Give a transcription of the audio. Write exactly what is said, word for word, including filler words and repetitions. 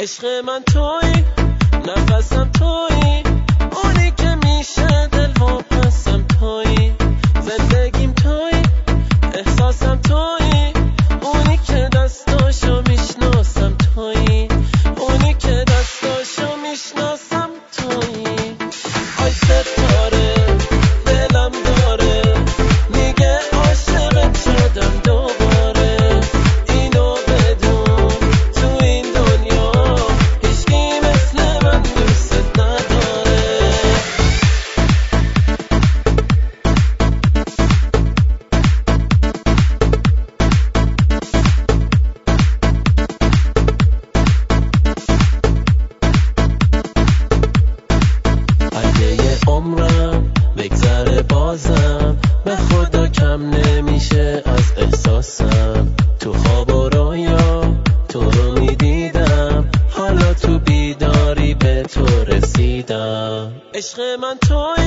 عشق من تویی، نفسم تویی، اونی که میشه دل واپسم تویی، زندگیم تویی، احساسم تویی، اونی که دستاشو میشناسم تویی، اونی که دستاشو میشناسم تویی. آی ستاره دلم داره میگه عاشقت شدم دوباره، اینو بدون تو این دنیا هیچکی مثل من دوست نداره. اگه یه عمرم بگذره بازم به خدا کم نمیشه از احساسم، تو خواب و رویا تو رو میدیدم، حالا تو بیداری به تو رسیدم. عشق من توی